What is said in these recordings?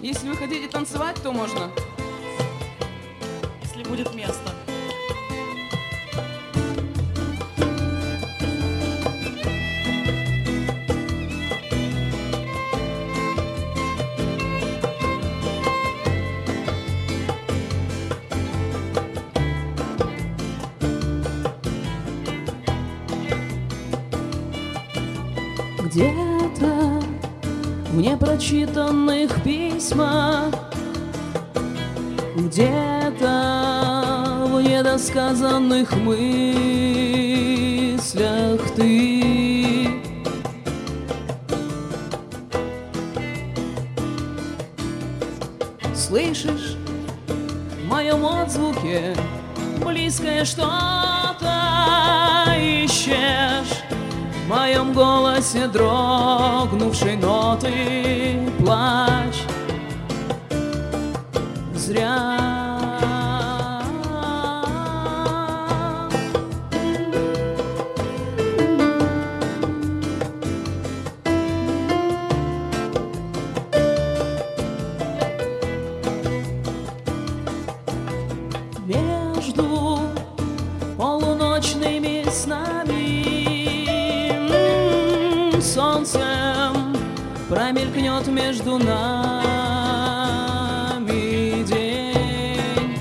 Если вы хотите танцевать, то можно. Если будет место. Где-то в непрочитанных письмах, где-то в недосказанных мыслях ты слышишь в моем отзвуке близкое что-то, ищешь в моем голосе дрогнувшей ноты плачь. Зря. Между полуночными снами солнцем промелькнет между нами день.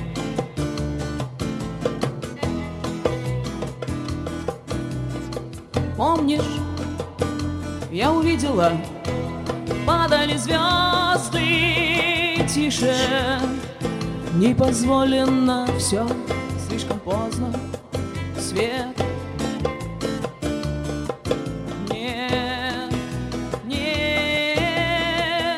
Помнишь, я увидела, падали звезды тише. Непозволенно все, слишком поздно, свет. Нет, нет.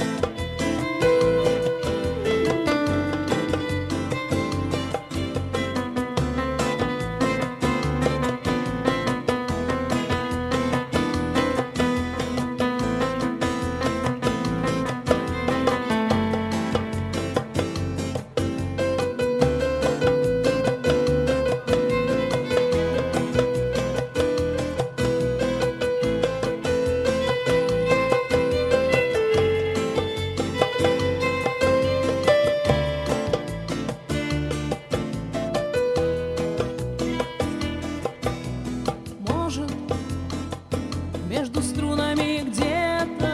Между струнами где-то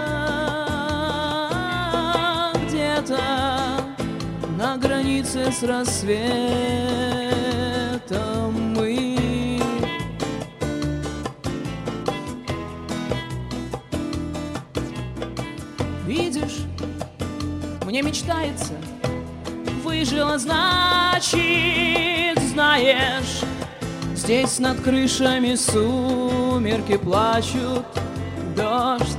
на границе с рассветом мы. Видишь, мне мечтается, выжила, значит, знаешь. Здесь над крышами сумерки плачут, дождь.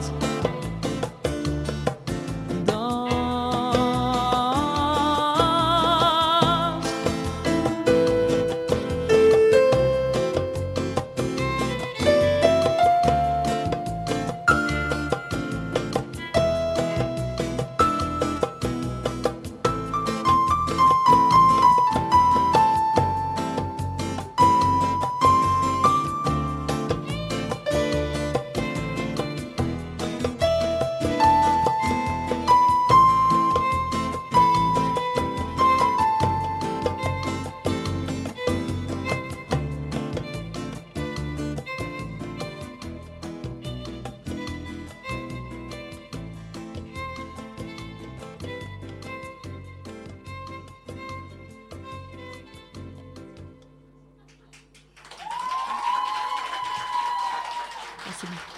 Спасибо.